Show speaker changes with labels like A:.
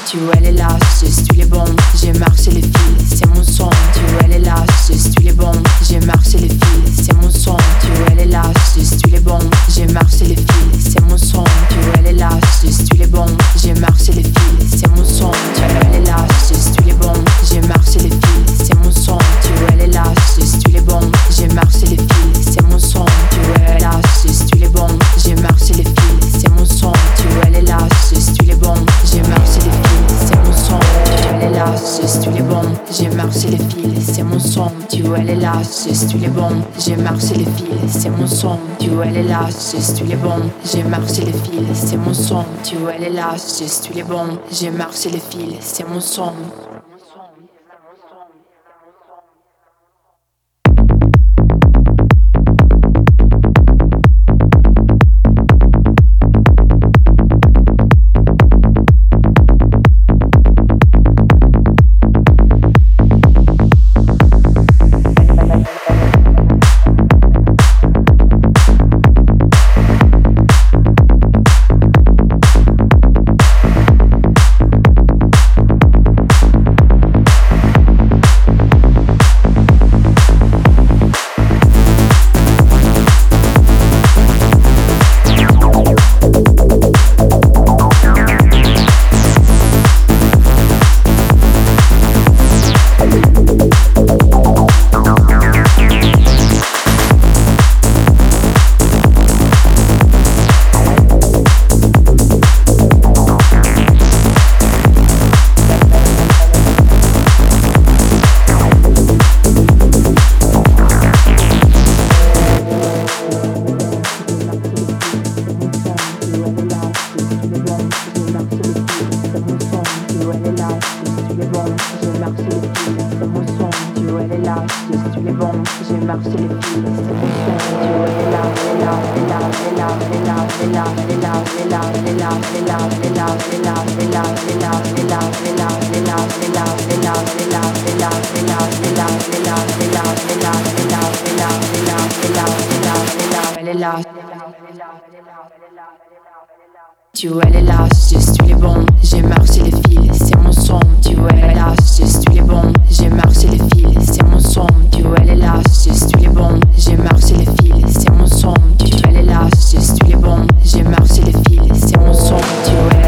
A: tu elle est là, juste tu les bons, j'ai marché les fils, c'est mon son, tu elle est là, juste tu les bons, j'ai marché les fils, c'est mon son, tu elle est là, juste tu les bons, j'ai marché les fils, c'est mon son, tu elle est là, juste tu les bons, j'ai marché les fils, c'est mon son, tu elle est là, juste tu les bons, j'ai marché les fils, c'est mon son, tu elle est là, juste tu les bons, j'ai marché les fils, c'est mon son, tu elle est là, juste tu les bons, j'ai marché les fils, c'est mon son, tu elle est là, juste tu les bons, j'ai marché les fils, c'est mon son, tu elle est là, juste tu les bons, j'ai marché les fils, c'est mon son, tu elle est là, juste tu les bons, j'ai marché les fils, c'est mon son, tu elle est là, juste tu les bons, j'ai marché les fils, c'est mon son, tu elle est là, juste tu les bons, j'ai marché les fils, c'est mon son. Tu elle est là, juste tu les bons, j'ai marché les fils, c'est mon son, tu elle est là, juste tu les bons, j'ai marché les fils, c'est mon son, tu elle est là, juste tu les bons, j'ai marché les fils, c'est mon son, tu elle est là, juste tu les bons, j'ai marché les fils, c'est mon son, tu